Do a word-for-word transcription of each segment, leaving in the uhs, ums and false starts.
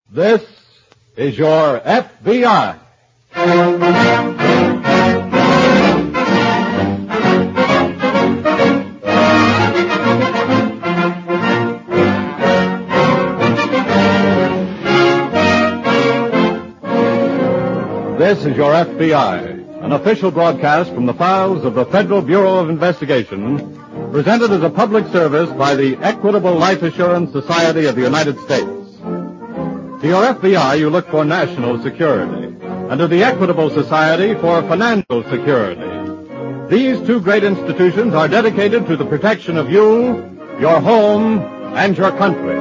This is your F B I. This is your F B I, an official broadcast from the files of the Federal Bureau of Investigation, presented as a public service by the Equitable Life Assurance Society of the United States. To your F B I, you look for national security, and to the Equitable Society for financial security. These two great institutions are dedicated to the protection of you, your home, and your country.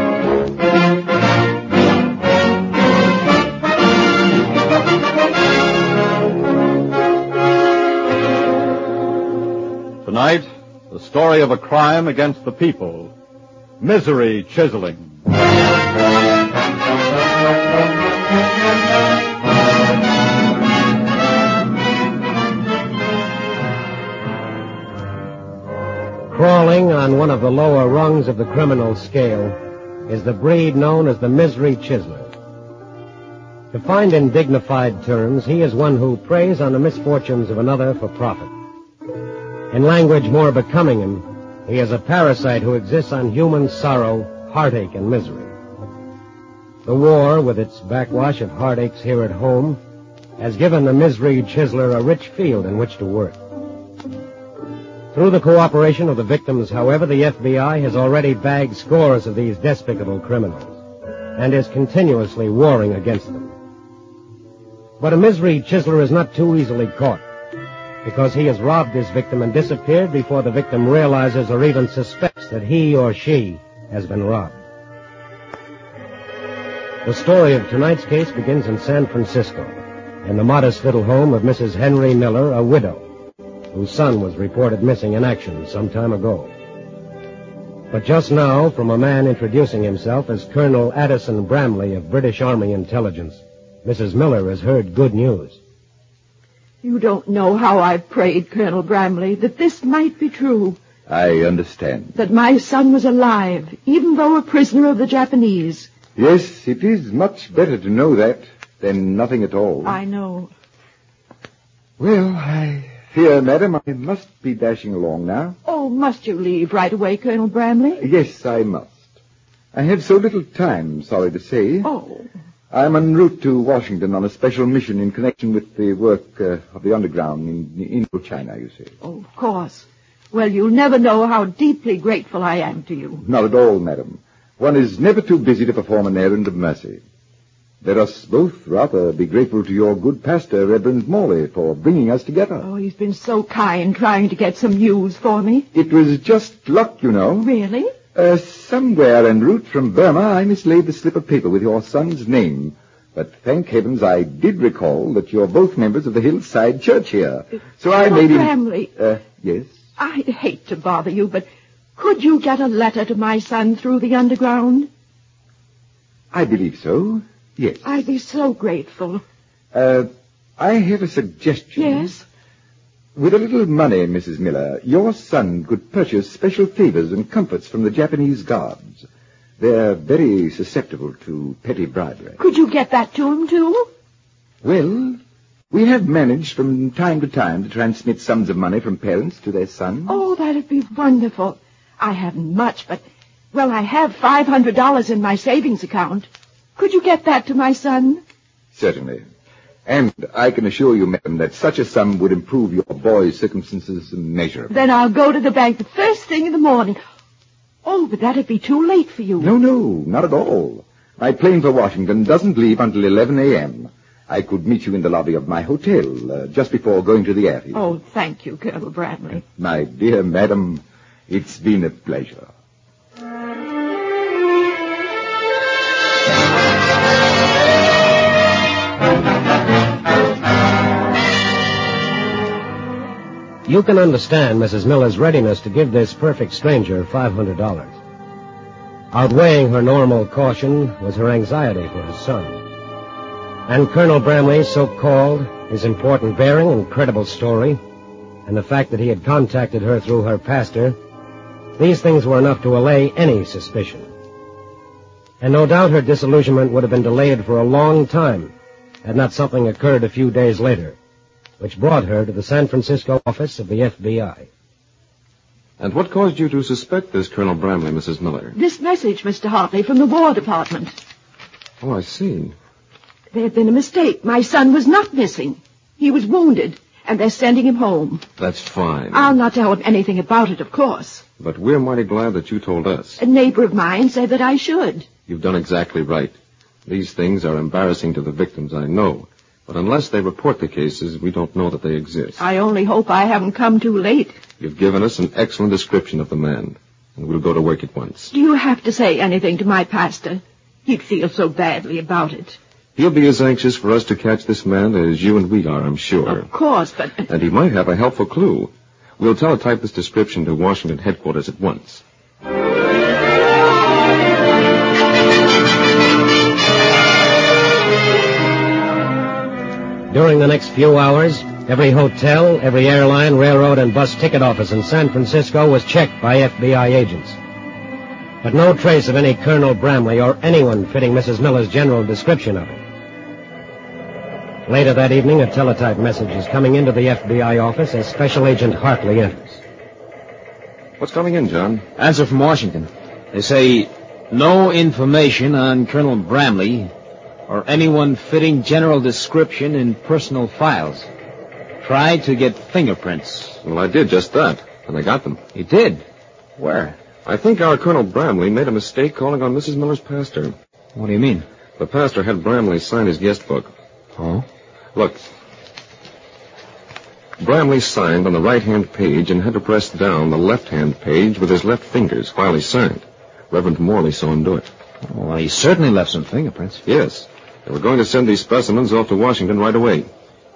Tonight, the story of a crime against the people, misery chiseling. Crawling on one of the lower rungs of the criminal scale is the breed known as the misery chiseler. Defined in dignified terms, he is one who preys on the misfortunes of another for profit. In language more becoming him, he is a parasite who exists on human sorrow, heartache, and misery. The war, with its backwash of heartaches here at home, has given the misery chiseler a rich field in which to work. Through the cooperation of the victims, however, the F B I has already bagged scores of these despicable criminals and is continuously warring against them. But a misery chiseler is not too easily caught, because he has robbed his victim and disappeared before the victim realizes or even suspects that he or she has been robbed. The story of tonight's case begins in San Francisco, in the modest little home of Missus Henry Miller, a widow, whose son was reported missing in action some time ago. But just now, from a man introducing himself as Colonel Addison Bramley of British Army Intelligence, Missus Miller has heard good news. You don't know how I've prayed, Colonel Bramley, that this might be true. I understand. That my son was alive, even though a prisoner of the Japanese. Yes, it is much better to know that than nothing at all. I know. Well, I fear, madam, I must be dashing along now. Oh, must you leave right away, Colonel Bramley? Yes, I must. I have so little time, sorry to say. Oh. I'm en route to Washington on a special mission in connection with the work uh, of the underground in Indochina, you see. Oh, of course. Well, you'll never know how deeply grateful I am to you. Not at all, madam. One is never too busy to perform an errand of mercy. Let us both rather be grateful to your good pastor, Reverend Morley, for bringing us together. Oh, he's been so kind trying to get some news for me. It was just luck, you know. Really? Uh, somewhere en route from Burma, I mislaid the slip of paper with your son's name. But thank heavens I did recall that you're both members of the Hillside Church here. So I made him... Bramley. Uh, yes? I'd hate to bother you, but could you get a letter to my son through the underground? I believe so, yes. I'd be so grateful. Uh, I have a suggestion. Yes? With a little money, Missus Miller, your son could purchase special favors and comforts from the Japanese guards. They're very susceptible to petty bribery. Could you get that to him, too? Well, we have managed from time to time to transmit sums of money from parents to their sons. Oh, that'd be wonderful. I haven't much, but, well, I have five hundred dollars in my savings account. Could you get that to my son? Certainly. And I can assure you, madam, that such a sum would improve your boy's circumstances immeasurably. Then I'll go to the bank the first thing in the morning. Oh, but that'd be too late for you. No, no, not at all. My plane for Washington doesn't leave until eleven a.m. I could meet you in the lobby of my hotel uh, just before going to the airfield. Oh, thank you, Colonel Bramley. My dear madam, it's been a pleasure. You can understand Missus Miller's readiness to give this perfect stranger five hundred dollars. Outweighing her normal caution was her anxiety for his son. And Colonel Bramley's so-called, his important bearing and credible story, and the fact that he had contacted her through her pastor, these things were enough to allay any suspicion. And no doubt her disillusionment would have been delayed for a long time had not something occurred a few days later, which brought her to the San Francisco office of the F B I. And what caused you to suspect this Colonel Bramley, Missus Miller? This message, Mister Hartley, from the War Department. Oh, I see. There had been a mistake. My son was not missing. He was wounded, and they're sending him home. That's fine. I'll not tell him anything about it, of course. But we're mighty glad that you told us. A neighbor of mine said that I should. You've done exactly right. These things are embarrassing to the victims, I know. But unless they report the cases, we don't know that they exist. I only hope I haven't come too late. You've given us an excellent description of the man, and we'll go to work at once. Do you have to say anything to my pastor? He'd feel so badly about it. He'll be as anxious for us to catch this man as you and we are, I'm sure. Of course, but... And he might have a helpful clue. We'll teletype this description to Washington headquarters at once. During the next few hours, every hotel, every airline, railroad, and bus ticket office in San Francisco was checked by F B I agents. But no trace of any Colonel Bramley or anyone fitting Missus Miller's general description of him. Later that evening, a teletype message is coming into the F B I office as Special Agent Hartley enters. What's coming in, John? Answer from Washington. They say, no information on Colonel Bramley or anyone fitting general description in personal files. Tried to get fingerprints. Well, I did just that, and I got them. You did? Where? I think our Colonel Bramley made a mistake calling on Missus Miller's pastor. What do you mean? The pastor had Bramley sign his guest book. Oh? Look. Bramley signed on the right-hand page and had to press down the left-hand page with his left fingers while he signed. Reverend Morley saw him do it. Well, he certainly left some fingerprints. Yes. They were going to send these specimens off to Washington right away.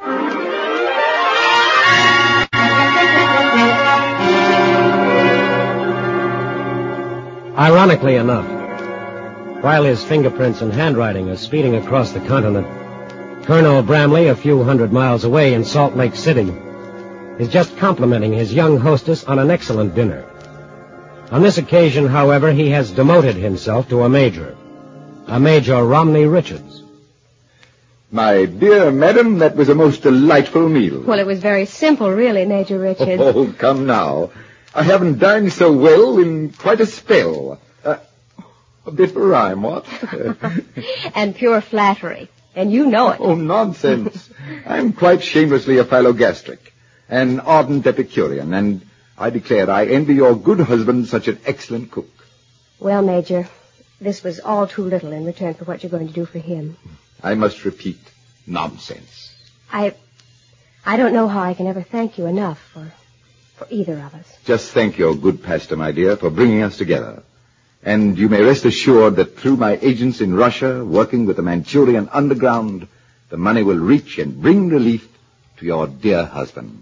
Ironically enough, while his fingerprints and handwriting are speeding across the continent, Colonel Bramley, a few hundred miles away in Salt Lake City, is just complimenting his young hostess on an excellent dinner. On this occasion, however, he has demoted himself to a major, a Major Romney Richards. My dear madam, that was a most delightful meal. Well, it was very simple, really, Major Richards. Oh, come now. I haven't dined so well in quite a spell. Uh, a bit of a rhyme, what? And pure flattery. And you know it. Oh, nonsense. I'm quite shamelessly a phyllogastric, an ardent Epicurean, and I declare I envy your good husband such an excellent cook. Well, Major, this was all too little in return for what you're going to do for him. I must repeat, nonsense. I... I don't know how I can ever thank you enough for... for either of us. Just thank your good pastor, my dear, for bringing us together. And you may rest assured that through my agents in Russia, working with the Manchurian underground, the money will reach and bring relief to your dear husband.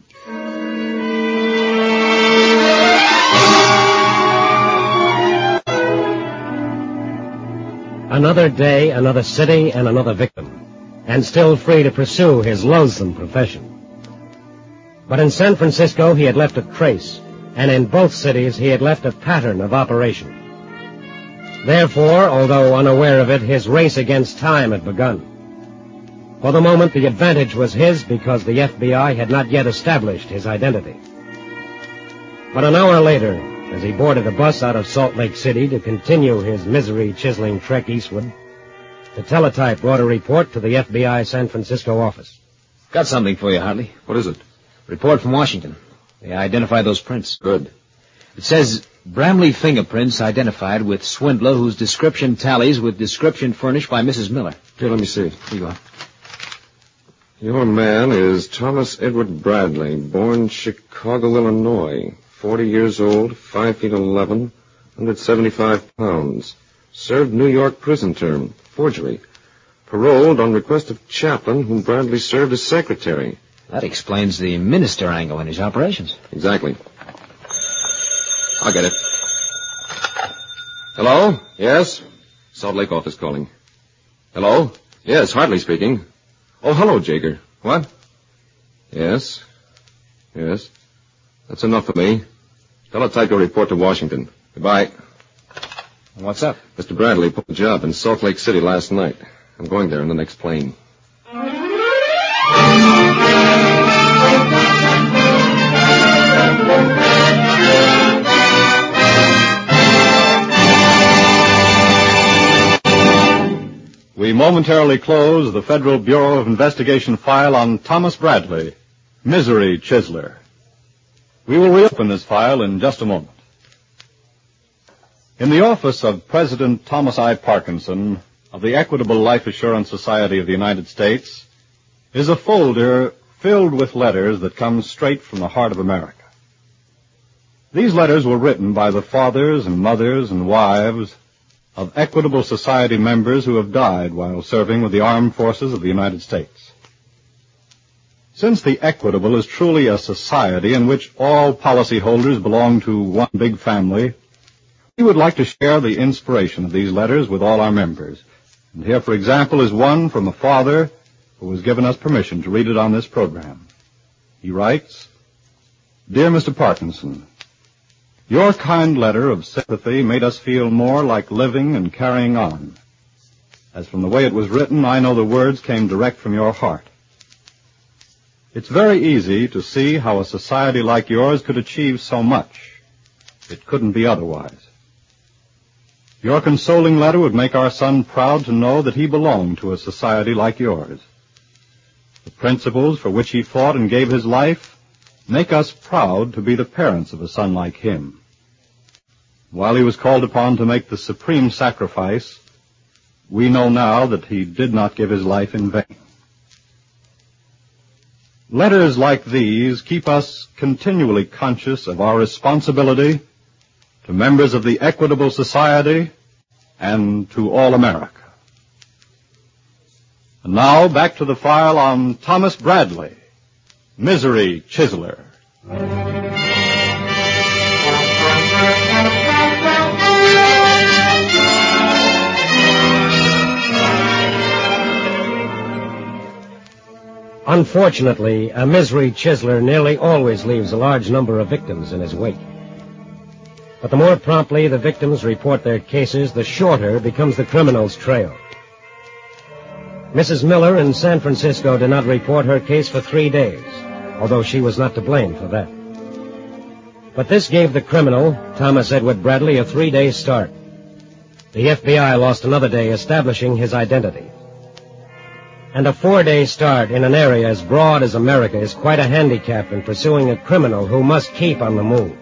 Another day, another city, and another victim, and still free to pursue his loathsome profession. But in San Francisco, he had left a trace, and in both cities, he had left a pattern of operation. Therefore, although unaware of it, his race against time had begun. For the moment, the advantage was his because the F B I had not yet established his identity. But an hour later, as he boarded a bus out of Salt Lake City to continue his misery-chiseling trek eastward, the teletype brought a report to the F B I San Francisco office. Got something for you, Hartley. What is it? Report from Washington. They identified those prints. Good. It says, Bramley fingerprints identified with swindler whose description tallies with description furnished by Missus Miller. Here, let me see. Here you are. Your man is Thomas Edward Bradley, born Chicago, Illinois. Forty years old, five feet eleven, one hundred seventy-five pounds. Served New York prison term. Forgery. Paroled on request of chaplain whom Bradley served as secretary. That explains the minister angle in his operations. Exactly. I'll get it. Hello? Yes? Salt Lake office calling. Hello? Yes, Hartley speaking. Oh, hello, Jager. What? Yes. Yes. That's enough for me. Teletype your report to Washington. Goodbye. What's up? Mister Bradley put a job in Salt Lake City last night. I'm going there in the next plane. We momentarily close the Federal Bureau of Investigation file on Thomas Bradley, Misery Chisler. We will reopen this file in just a moment. In the office of President Thomas I. Parkinson of the Equitable Life Assurance Society of the United States is a folder filled with letters that come straight from the heart of America. These letters were written by the fathers and mothers and wives of Equitable Society members who have died while serving with the armed forces of the United States. Since the Equitable is truly a society in which all policyholders belong to one big family, we would like to share the inspiration of these letters with all our members. And here, for example, is one from a father who has given us permission to read it on this program. He writes, Dear Mister Parkinson, your kind letter of sympathy made us feel more like living and carrying on. As from the way it was written, I know the words came direct from your heart. It's very easy to see how a society like yours could achieve so much. It couldn't be otherwise. Your consoling letter would make our son proud to know that he belonged to a society like yours. The principles for which he fought and gave his life make us proud to be the parents of a son like him. While he was called upon to make the supreme sacrifice, we know now that he did not give his life in vain. Letters like these keep us continually conscious of our responsibility to members of the Equitable Society and to all America. And now back to the file on Thomas Bradley, Misery Chisler. Unfortunately, a Misery Chisler nearly always leaves a large number of victims in his wake. But the more promptly the victims report their cases, the shorter becomes the criminal's trail. Missus Miller in San Francisco did not report her case for three days, although she was not to blame for that. But this gave the criminal, Thomas Edward Bradley, a three-day start. The F B I lost another day establishing his identity. And a four-day start in an area as broad as America is quite a handicap in pursuing a criminal who must keep on the move.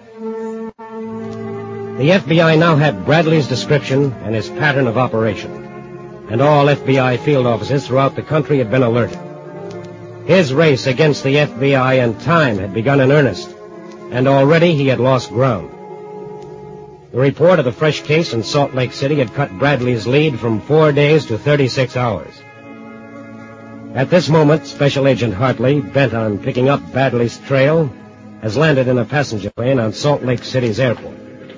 The F B I now had Bradley's description and his pattern of operation, and all F B I field offices throughout the country had been alerted. His race against the F B I and time had begun in earnest, and already he had lost ground. The report of the fresh case in Salt Lake City had cut Bradley's lead from four days to thirty-six hours. At this moment, Special Agent Hartley, bent on picking up Bradley's trail, has landed in a passenger plane on Salt Lake City's airport.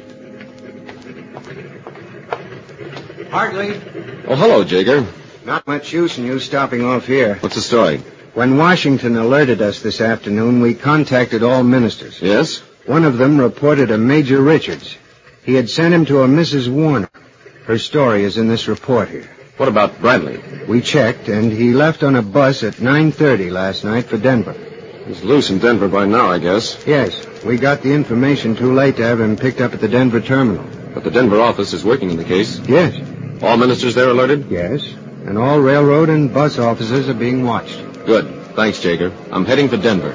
Hartley. Oh, hello, Jager. Not much use in you stopping off here. What's the story? When Washington alerted us this afternoon, we contacted all ministers. Yes? One of them reported a Major Richards. He had sent him to a Missus Warner. Her story is in this report here. What about Bradley? We checked, and he left on a bus at nine thirty last night for Denver. He's loose in Denver by now, I guess. Yes, we got the information too late to have him picked up at the Denver terminal. But the Denver office is working in the case. Yes. All ministers there alerted? Yes, and all railroad and bus offices are being watched. Good. Thanks, Jager. I'm heading for Denver.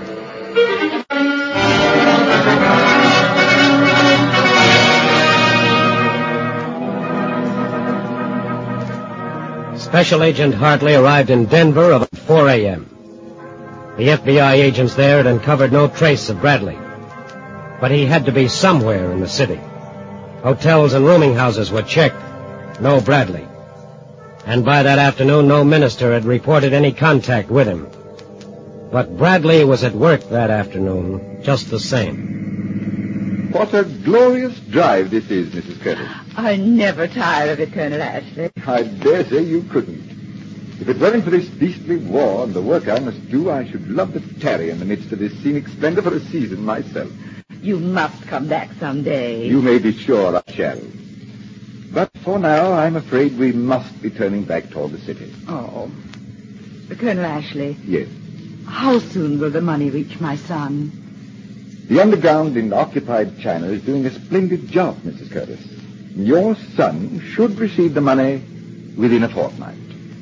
Special Agent Hartley arrived in Denver about four a.m. The F B I agents there had uncovered no trace of Bradley. But he had to be somewhere in the city. Hotels and rooming houses were checked. No Bradley. And by that afternoon, no minister had reported any contact with him. But Bradley was at work that afternoon, just the same. What a glorious drive this is, Missus Curtis. I never tire of it, Colonel Ashley. I dare say you couldn't. If it weren't for this beastly war and the work I must do, I should love to tarry in the midst of this scenic splendor for a season myself. You must come back someday. You may be sure I shall. But for now, I'm afraid we must be turning back toward the city. Oh. Colonel Ashley. Yes. How soon will the money reach my son? The underground in occupied China is doing a splendid job, Missus Curtis. Your son should receive the money within a fortnight.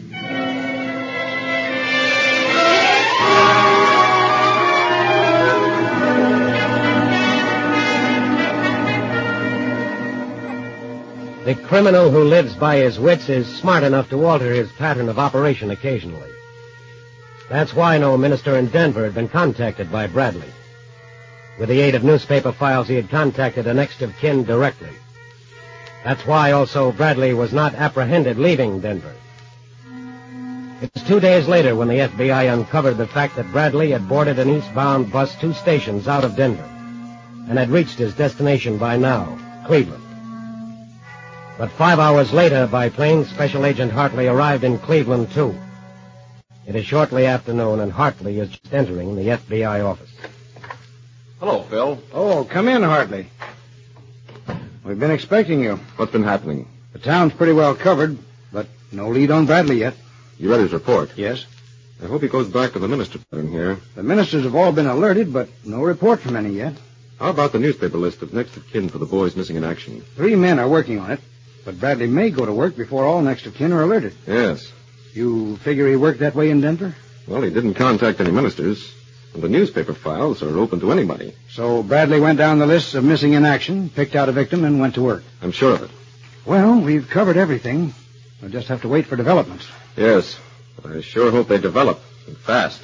The criminal who lives by his wits is smart enough to alter his pattern of operation occasionally. That's why no minister in Denver had been contacted by Bradley. With the aid of newspaper files, he had contacted a next of kin directly. That's why also Bradley was not apprehended leaving Denver. It was two days later when the F B I uncovered the fact that Bradley had boarded an eastbound bus two stations out of Denver and had reached his destination by now, Cleveland. But five hours later, by plane, Special Agent Hartley arrived in Cleveland, too. It is shortly after noon, and Hartley is just entering the F B I office. Hello, Phil. Oh, come in, Hartley. We've been expecting you. What's been happening? The town's pretty well covered, but no lead on Bradley yet. You read his report? Yes. I hope he goes back to the minister in here. The ministers have all been alerted, but no report from any yet. How about the newspaper list of next of kin for the boys missing in action? Three men are working on it, but Bradley may go to work before all next of kin are alerted. Yes. You figure he worked that way in Denver? Well, he didn't contact any ministers, and the newspaper files are open to anybody. So Bradley went down the list of missing in action, picked out a victim, and went to work. I'm sure of it. Well, we've covered everything. We'll just have to wait for developments. Yes, but I sure hope they develop, and fast.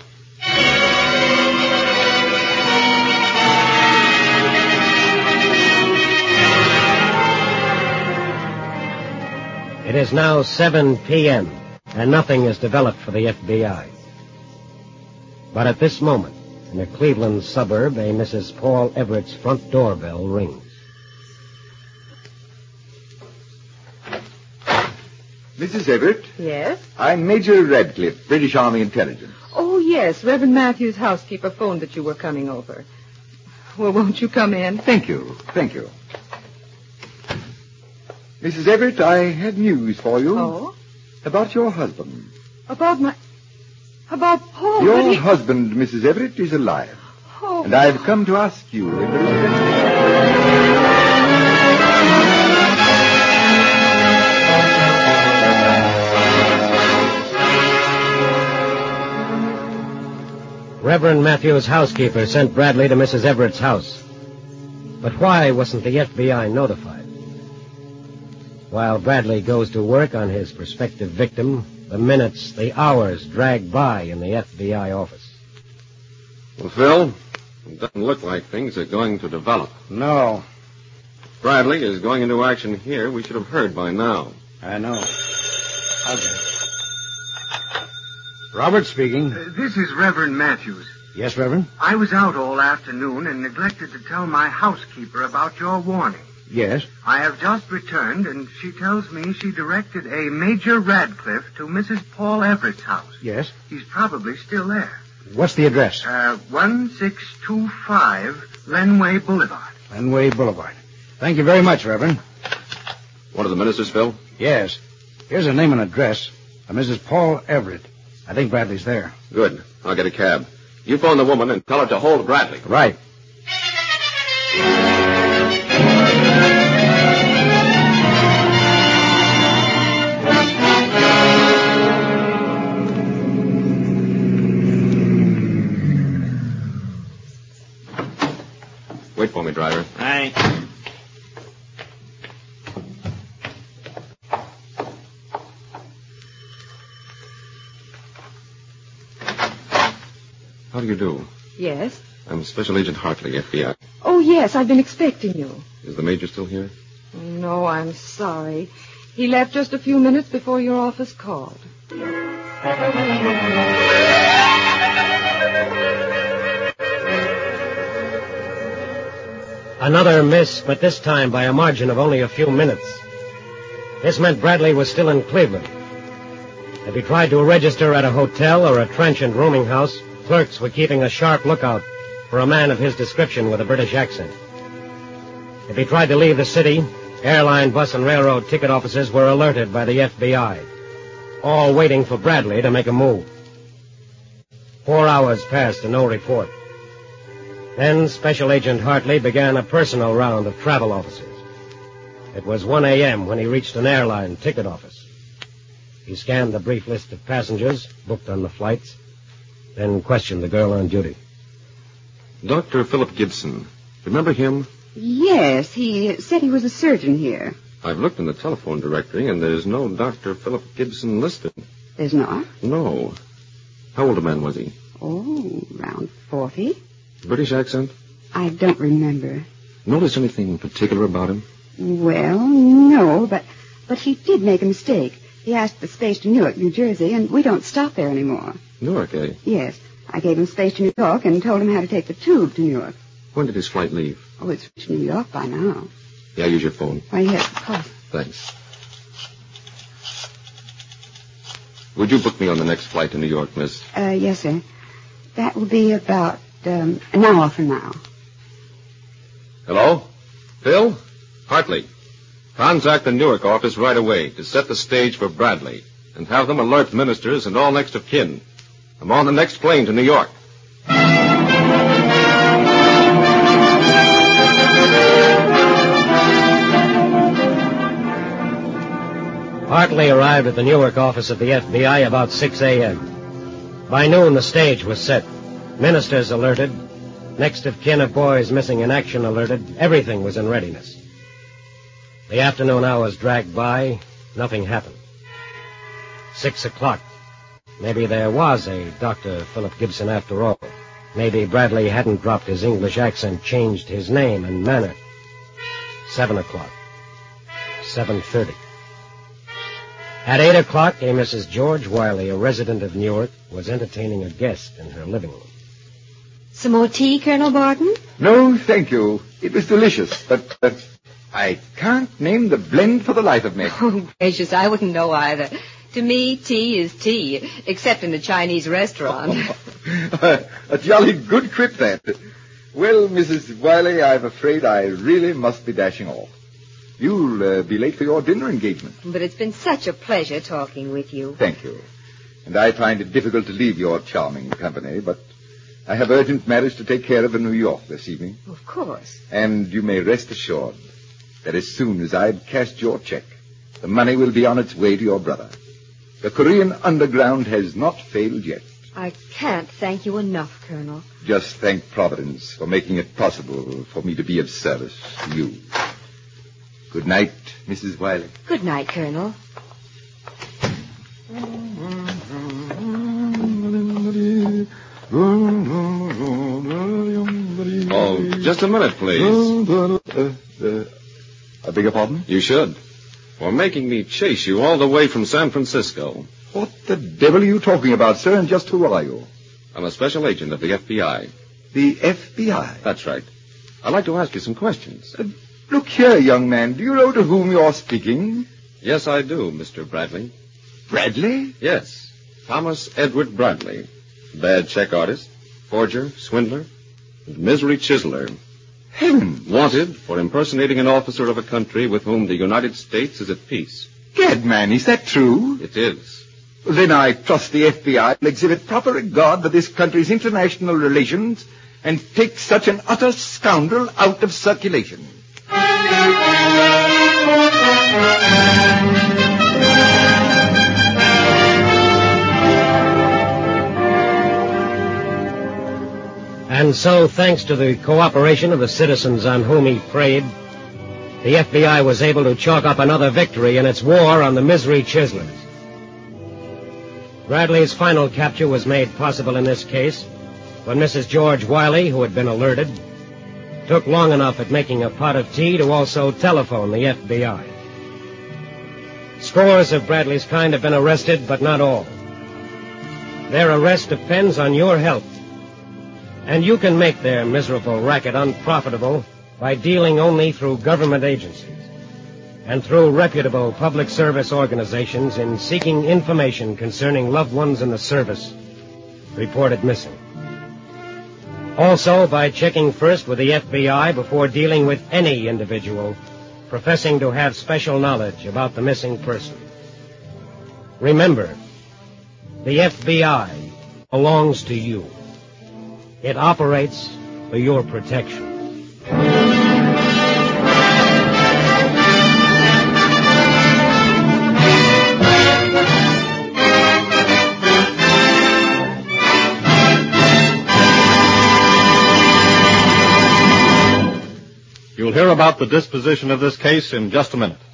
It is now seven p.m., and nothing is developed for the F B I. But at this moment, in a Cleveland suburb, a Missus Paul Everett's front doorbell rings. Missus Everett? Yes? I'm Major Radcliffe, British Army Intelligence. Oh, yes. Reverend Matthews' housekeeper phoned that you were coming over. Well, won't you come in? Thank you. Thank you. Missus Everett, I had news for you. Oh? About your husband. About my... About Paul. Your but he... husband, Missus Everett, is alive. Oh. And I've come to ask you if there is any... Reverend Matthews' housekeeper sent Bradley to Missus Everett's house. But why wasn't the F B I notified? While Bradley goes to work on his prospective victim, the minutes, the hours drag by in the F B I office. Well, Phil, it doesn't look like things are going to develop. No. If Bradley is going into action here, we should have heard by now. I know. Okay. Robert speaking. Uh, this is Reverend Matthews. Yes, Reverend? I was out all afternoon and neglected to tell my housekeeper about your warning. Yes. I have just returned, and she tells me she directed a Major Radcliffe to Missus Paul Everett's house. Yes. He's probably still there. What's the address? Uh, one six two five Lenway Boulevard. Lenway Boulevard. Thank you very much, Reverend. One of the ministers, Phil? Yes. Here's a name and address. A Missus Paul Everett. I think Bradley's there. Good. I'll get a cab. You phone the woman and tell her to hold Bradley. Right. Wait for me, driver. Aye. How do you do? Yes? I'm Special Agent Hartley, F B I. Oh, yes, I've been expecting you. Is the major still here? No, I'm sorry. He left just a few minutes before your office called. Another miss, but this time by a margin of only a few minutes. This meant Bradley was still in Cleveland. If he tried to register at a hotel or a transient rooming house, clerks were keeping a sharp lookout for a man of his description with a British accent. If he tried to leave the city, Airline, bus, and railroad ticket offices were alerted by the F B I, all waiting for Bradley to make a move. Four hours passed and no report. Then Special Agent Hartley began a personal round of travel offices. It was one a.m. when he reached an airline ticket office. He scanned the brief list of passengers booked on the flights, then questioned the girl on duty. Doctor Philip Gibson. Remember him? Yes, he said he was a surgeon here. I've looked in the telephone directory, and there's no Doctor Philip Gibson listed. There's not? No. How old a man was he? Oh, around forty. British accent? I don't remember. Notice anything particular about him? Well, no, but but he did make a mistake. He asked for space to Newark, New Jersey, and we don't stop there anymore. Newark, eh? Yes. I gave him space to New York and told him how to take the tube to New York. When did his flight leave? Oh, it's reached New York by now. Yeah, use your phone. Why, yes, of course. Thanks. Would you book me on the next flight to New York, miss? Uh, yes, sir. That will be about um, an hour from now. Hello? Phil? Hartley. Contact the Newark office right away to set the stage for Bradley and have them alert ministers and all next of kin. I'm on the next plane to New York. Hartley arrived at the Newark office of the F B I about six a.m. By noon, the stage was set. Ministers alerted. Next of kin of boys missing in action alerted. Everything was in readiness. The afternoon hours dragged by. Nothing happened. Six o'clock. Maybe there was a Doctor Philip Gibson after all. Maybe Bradley hadn't dropped his English accent, changed his name and manner. Seven o'clock. Seven thirty. At eight o'clock, a Missus George Wiley, a resident of Newark, was entertaining a guest in her living room. Some more tea, Colonel Barton? No, thank you. It was delicious, but uh, I can't name the blend for the life of me. Oh, gracious, I wouldn't know either. To me, tea is tea, except in a Chinese restaurant. A jolly good trip, that. Well, Missus Wiley, I'm afraid I really must be dashing off. You'll uh, be late for your dinner engagement. But it's been such a pleasure talking with you. Thank you. And I find it difficult to leave your charming company, but I have urgent matters to take care of in New York this evening. Of course. And you may rest assured that as soon as I've cashed your check, the money will be on its way to your brother. The Korean underground has not failed yet. I can't thank you enough, Colonel. Just thank Providence for making it possible for me to be of service to you. Good night, Missus Wiley. Good night, Colonel. Oh, just a minute, please. Uh, uh, I beg your pardon? You should. For making me chase you all the way from San Francisco. What the devil are you talking about, sir, and just who are you? I'm a special agent of the F B I. The F B I? That's right. I'd like to ask you some questions. Uh, look here, young man. Do you know to whom you're speaking? Yes, I do, Mister Bradley. Bradley? Yes. Thomas Edward Bradley. Bad check artist, forger, swindler, and misery chiseler. Heavens. Wanted for impersonating an officer of a country with whom the United States is at peace. Gad, man, is that true? It is. Then I trust the F B I will exhibit proper regard for this country's international relations and take such an utter scoundrel out of circulation. And so, thanks to the cooperation of the citizens on whom he preyed, the F B I was able to chalk up another victory in its war on the misery chiselers. Bradley's final capture was made possible in this case when Missus George Wiley, who had been alerted, took long enough at making a pot of tea to also telephone the F B I. Scores of Bradley's kind have been arrested, but not all. Their arrest depends on your help. And you can make their miserable racket unprofitable by dealing only through government agencies and through reputable public service organizations in seeking information concerning loved ones in the service reported missing. Also by checking first with the F B I before dealing with any individual professing to have special knowledge about the missing person. Remember, the F B I belongs to you. It operates for your protection. You'll hear about the disposition of this case in just a minute.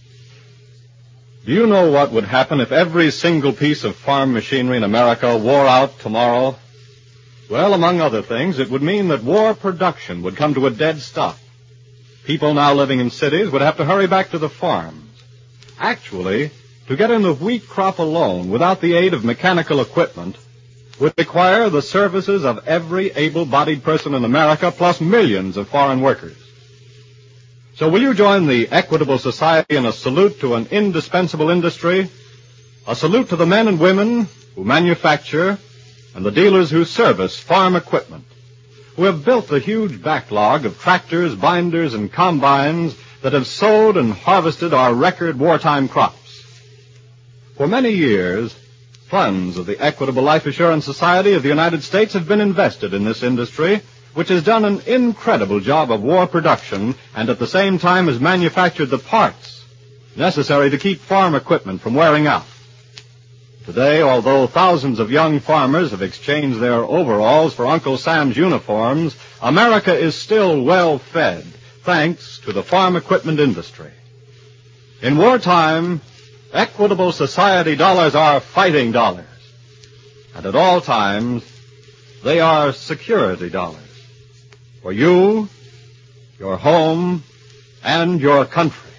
Do you know what would happen if every single piece of farm machinery in America wore out tomorrow? Well, among other things, it would mean that war production would come to a dead stop. People now living in cities would have to hurry back to the farms. Actually, to get in the wheat crop alone without the aid of mechanical equipment would require the services of every able-bodied person in America plus millions of foreign workers. So will you join the Equitable Society in a salute to an indispensable industry? A salute to the men and women who manufacture and the dealers who service farm equipment, who have built the huge backlog of tractors, binders, and combines that have sowed and harvested our record wartime crops. For many years, funds of the Equitable Life Assurance Society of the United States have been invested in this industry, which has done an incredible job of war production and at the same time has manufactured the parts necessary to keep farm equipment from wearing out. Today, although thousands of young farmers have exchanged their overalls for Uncle Sam's uniforms, America is still well fed, thanks to the farm equipment industry. In wartime, Equitable Society dollars are fighting dollars, and at all times, they are security dollars. For you, your home, and your country.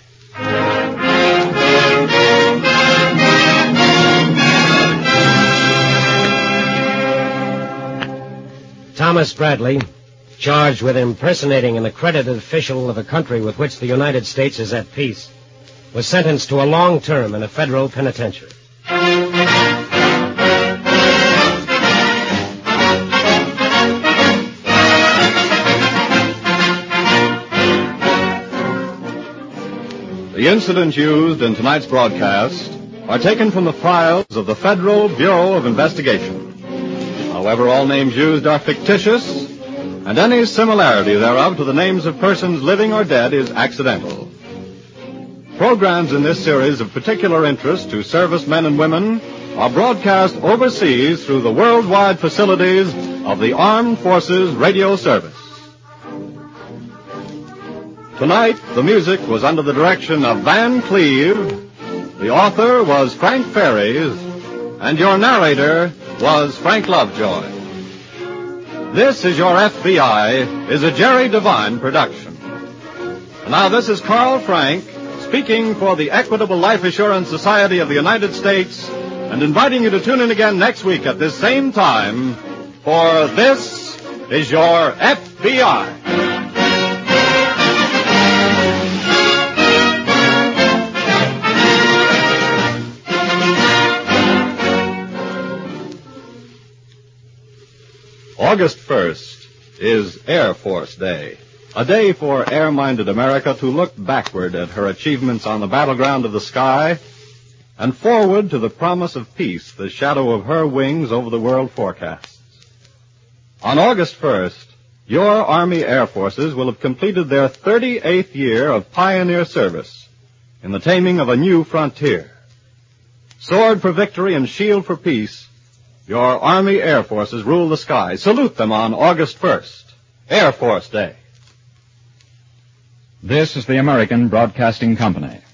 Thomas Bradley, charged with impersonating an accredited official of a country with which the United States is at peace, was sentenced to a long term in a federal penitentiary. The incidents used in tonight's broadcast are taken from the files of the Federal Bureau of Investigation. However, all names used are fictitious, and any similarity thereof to the names of persons living or dead is accidental. Programs in this series of particular interest to servicemen and women are broadcast overseas through the worldwide facilities of the Armed Forces Radio Service. Tonight, the music was under the direction of Van Cleve, the author was Frank Ferries, and your narrator was Frank Lovejoy. This Is Your F B I is a Jerry Devine production. And now this is Carl Frank speaking for the Equitable Life Assurance Society of the United States and inviting you to tune in again next week at this same time for This Is Your F B I. August first is Air Force Day, a day for air-minded America to look backward at her achievements on the battleground of the sky and forward to the promise of peace, the shadow of her wings over the world forecasts. On August first, your Army Air Forces will have completed their thirty-eighth year of pioneer service in the taming of a new frontier. Sword for victory and shield for peace, your Army Air Forces rule the sky. Salute them on August first, Air Force Day. This is the American Broadcasting Company.